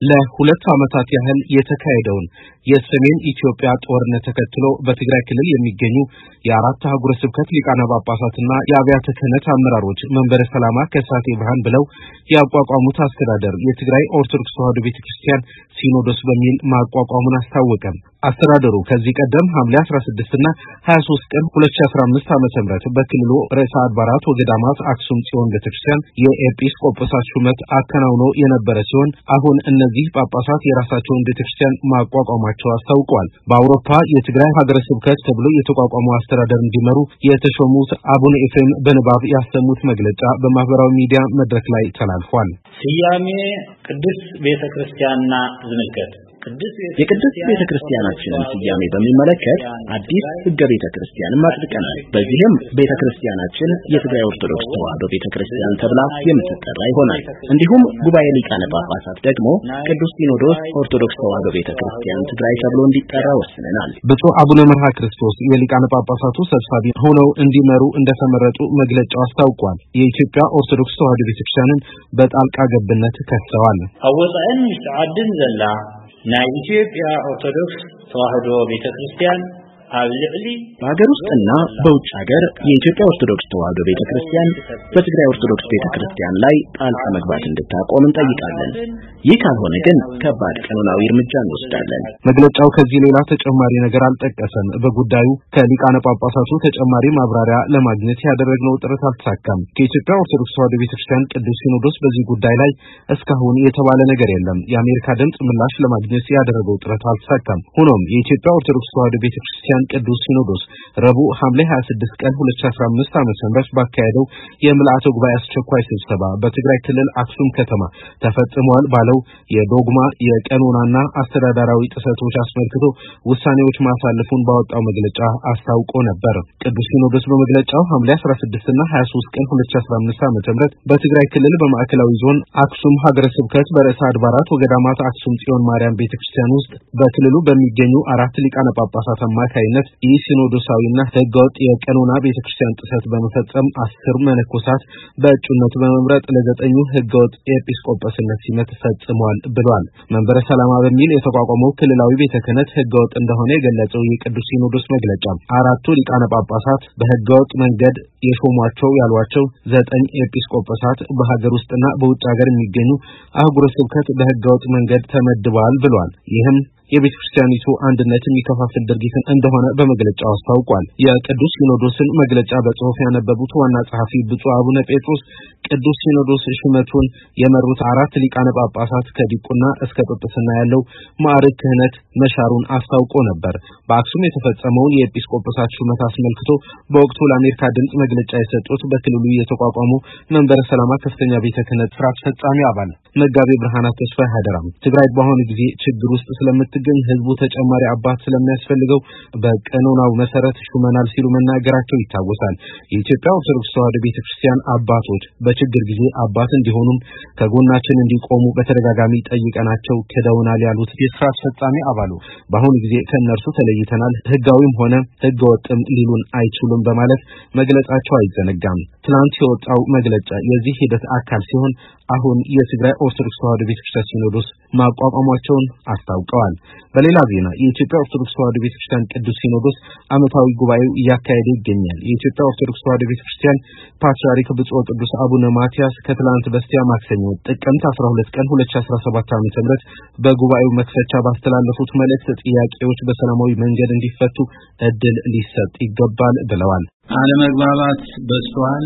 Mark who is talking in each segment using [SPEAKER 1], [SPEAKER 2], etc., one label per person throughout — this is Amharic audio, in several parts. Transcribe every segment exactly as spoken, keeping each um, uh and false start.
[SPEAKER 1] ለሁለት ዓመታት ያህል የተካሄደውን የሰሜን ኢትዮጵያ ጦርነት ተከትሎ በትግራይ ክልል የሚገኙ የአራት አህጉረ ስብከት ሊቃነ ጳጳሳትና የአብያተ ክህነት አመራሮች መንበረ ሰላማ ከሳቴ ብርሃን ብለው ያቋቋሙት አስተዳደር የትግራይ ኦርቶዶክስ ተዋሕዶ ቤተክርስቲያን ሲኖዶስ በሚል ማቋቋሙን አስታወቀ። አስተዳደሩ ከዚህ ቀደም ሐምሌ አስራ ስድስት እና ሃያ ሶስት ቀን ሁለት ሺህ አስራ አምስት ዓመተ ምህረት በክልሉ ርዕሰ አድባራት ወገዳማት አክሱም ጽዮን ቤተክርስቲያን የኤጲስቆጶሳት ሹመት አከናውኖ የነበረ ሲሆን አሁን እነዚህ ጳጳሳት የራሳቸውን ቤተክርስቲያን ማቋቋማቸው አስታውቀዋል። በአውሮፓ የትግራይ ሀገረ ስብከት ተብሎ የተቋቋመው አስተዳደር እንዲመሩ የተሾሙት አቡነ ኤፍሬም በንባብ ያሰሙት መግለጫ በማህበራዊ ሚዲያ መድረክ ላይ ተላልፏል።
[SPEAKER 2] ስያሜ ቅድስት ቤተክርስቲያንና ዝምልከት
[SPEAKER 3] የቅድስት ቤተክርስቲያናችንን ስያሜ በሚመለከት አዲስ ሕገ ቤተክርስቲያንን አጽድቀናል። በዚህም ቤተክርስቲያናችን የትግራይ ኦርቶዶክስ ተዋሕዶ ቤተክርስቲያን ተብላ የምትጠራ ይሆናል። እንዲሁም ጉባኤ ሊቃነ ጳጳሳት ደግሞ ቅዱስ ሲኖዶስ ኦርቶዶክስ ተዋሕዶ ቤተክርስቲያን ትግራይ ተብሎ እንዲጠራ ወስነናል።
[SPEAKER 1] ብፁዕ አቡነ መርሃ ክርስቶስ የሊቃነ ጳጳሳቱ ሰብሳቢ ሆነው እንዲመሩ እንደተመረጡ መግለጫው አስታውቋል። የኢትዮጵያ ኦርቶዶክስ ተዋሕዶ ቤተክርስቲያንን በጣልቃ ገብነት ከሰዋል።
[SPEAKER 2] አወጣን ምስተዓድን ዘላ ናይ ኢትዮጵያ ኦርቶዶክስ ተዋሕዶ ቤተክርስቲያን አብልዕሊ
[SPEAKER 3] በሀገር ውስጥና በውጭ ሀገር የኢትዮጵያ ኦርቶዶክስ ተዋሕዶ ቤተክርስቲያን በትግራይ ኦርቶዶክስ ቤተክርስቲያን ላይ ጣልቃ መግባት እንድታቆም እንጠይቃለን። ይህ ካልሆነ ግን ከባድ ቀኖናዊ እርምጃ እንወስዳለን።
[SPEAKER 1] መግለጫው ከዚህ ሌላ ተጨማሪ ነገር አልጠቀሰም። በጉዳዩ ከሊቃነ ጳጳሳቱ ተጨማሪ ማብራሪያ ለማግኘት ያደረግነው ጥረት አልተሳካም። ከኢትዮጵያ ኦርቶዶክስ ተዋሕዶ ቤተክርስቲያን ቅዱስ ሲኖዶስ በዚህ ጉዳይ ላይ እስካሁን የተባለ ነገር የለም። የአሜሪካ ድምጽ ምላሽ ለማግኘት ያደረገው ጥረት አልተሳካም። ሆኖም የኢትዮጵያ ኦርቶዶክስ ተዋሕዶ ቤተክርስቲያን ቅዱስ ሲኖዶስ ረቡዕ ሐምሌ ሃያ ስድስት ቀን ሁለት ሺህ አስራ አምስት ዓመተ ምህረት ባካሄደው የምልአተ ጉባኤ አስቸኳይ ስብሰባ በትግራይ ክልል አክሱም ከተማ ተፈጽሟል ባለው የዶግማ የቀኖናና አስተዳደራዊ ጥሰቶች አስመልክቶ ውሳኔዎች ማሳለፉን ባወጣው መግለጫ አስታውቆ ነበር። ቅዱስ ሲኖዶስ በመግለጫው ሐምሌ አስራ ስድስት እና ሃያ ሶስት ቀን ሁለት ሺህ አስራ አምስት ዓመተ ምህረት በትግራይ ክልል በማዕከላዊ ዞን አክሱም ሀገረ ስብከት በርዕሰ አድባራት ወገዳማት አክሱም ጽዮን ማርያም ቤተክርስቲያን ውስጥ በክልሉ በሚገኙ አራት ሊቃነ ጳጳሳት አማካይነት የሲኖዶሳዊና ህገወጥ የቀኖና ቤተክርስቲያን ጥሰት በመፈጸም አስር መነኮሳት በእጩነት በመምረጥ ለዘጠኙ ህገወጥ ኤጲስቆጶስነት ሲመት ፈጽሟል ብሏል። መንበረ ሰላማ በሚል የተቋቋመው ክልላዊ ቤተ ክህነት ህገወጥ እንደሆነ የገለጸው የቅዱስ ሲኖዶስ መግለጫ አራቱ ሊቃነ ጳጳሳት በህገወጥ መንገድ የሾሟቸው ያሏቸው ዘጠኝ ኤጲስቆጶሳት በሀገር ውስጥና በውጭ ሀገር የሚገኙ አህጉረ ስብከት በህገወጥ መንገድ ተመድበዋል ብሏል። ይህም የቤተክርስቲያኒቱ አንድነት የሚከፋፍል ድርጊት እንደሆነ በመግለጫው አስታውቋል። የቅዱስ ሲኖዶስን መግለጫ በጽሑፍ ያነበቡት ዋና ጸሐፊ ብፁዕ አቡነ ጴጥሮስ ቅዱስ ሲኖዶስ ሹመቱን የመሩት አራት ሊቃነ ጳጳሳት ከዲቁና እስከ ጵጵስና ያለው ማዕረግ ክህነት መሻሩን አስታውቆ ነበር። በአክሱም የተፈጸመውን የኤጲስቆጶሳት ሹመት አስመልክቶ በወቅቱ ለአሜሪካ ድምጽ መግለጫ የሰጡት በክልሉ የተቋቋሙ መንበረ ሰላማ ከፍተኛ ቤተ ክህነት ስራ አስፈጻሚ አባል መጋቤ ብርሃናት ተስፋዬ ሀደራም ትግራይ በአሁኑ ጊዜ ችግር ውስጥ ስለምትገኝ ህዝቡ ተጨማሪ አባት ስለሚያስፈልገው በቀኖናው መሰረት ሹመናል ሲሉ መናገራቸው ይታወሳል። የኢትዮጵያ ኦርቶዶክስ ተዋሕዶ ቤተክርስቲያን አባቶች በችግር ጊዜ አባት እንዲሆኑም ከጎናችን እንዲቆሙ በተደጋጋሚ ጠይቀናቸው ክደውናል ያሉት የስራ አስፈጻሚ አባሉ በአሁኑ ጊዜ ከነርሱ ተለይተናል፣ ህጋዊም ሆነ ህገወጥም ሊሉን አይችሉም በማለት መግለጻቸው አይዘነጋም። ትናንት የወጣው መግለጫ የዚህ ሂደት አካል ሲሆን አሁን የትግራይ ኦርቶዶክስ ተዋሕዶ ቤተክርስቲያን ሲኖዶስ ማቋቋማቸውን አስታውቀዋል። በሌላ ዜና የኢትዮጵያ ኦርቶዶክስ ተዋሕዶ ቤተክርስቲያን ቅዱስ ሲኖዶስ ዓመታዊ ጉባኤው እያካሄደ ይገኛል። የኢትዮጵያ ኦርቶዶክስ ተዋሕዶ ቤተክርስቲያን ፓትርያርክ ብፁዕ ቅዱስ አቡነ ማትያስ ከትላንት በስቲያ ማክሰኞ ጥቅምት አስራ ሁለት ቀን ሁለት ሺህ አስራ ሰባት ዓመተ ምህረት በጉባኤው መክፈቻ ባስተላለፉት መልእክት ጥያቄዎች በሰላማዊ መንገድ እንዲፈቱ እድል ሊሰጥ ይገባል ብለዋል።
[SPEAKER 4] አለመግባባት በዝቷል፣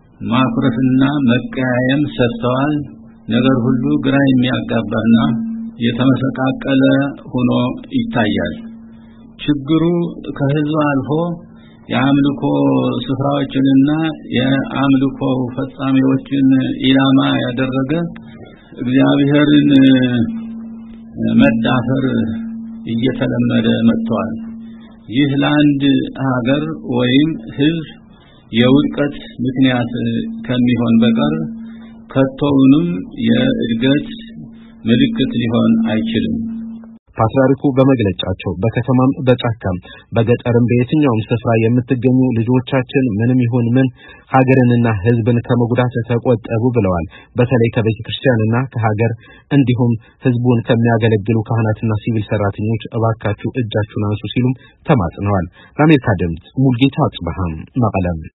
[SPEAKER 4] ማኩረፍና መቀያየም ሰፍተዋል። ነገር ሁሉ ግራ የሚያጋባና የተመሰቃቀለ ሆኖ ይታያል። ችግሩ ከህዝብ አልፎ የአምልኮ ስፍራዎችንና የአምልኮ ፈጻሚዎችን ኢላማ ያደረገ እግዚአብሔርን መዳፈር እየተለመደ መጥቷል። ይህ ለአንድ ሀገር ወይም ህዝብ የውድቀት ምክንያት ከሚሆን በቀር ከቶውንም የእድገት ምልክት ሊሆን አይችልም።
[SPEAKER 1] ፓትርያርኩ በመግለጫቸው በከተማም በጫካም በገጠርም በየትኛውም ስፍራ የምትገኙ ልጆቻችን ምንም ይሁን ምን ሀገርንና ሕዝብን ከመጉዳት ተቆጠቡ ብለዋል። በተለይ ከቤተክርስቲያንና ከሀገር እንዲሁም ሕዝቡን ከሚያገለግሉ ካህናትና ሲቪል ሰራተኞች እባካችሁ እጃችሁን አንሱ ሲሉም ተማጽነዋል። ለአሜሪካ ድምጽ ሙልጌታ አጽበሃም መቀለም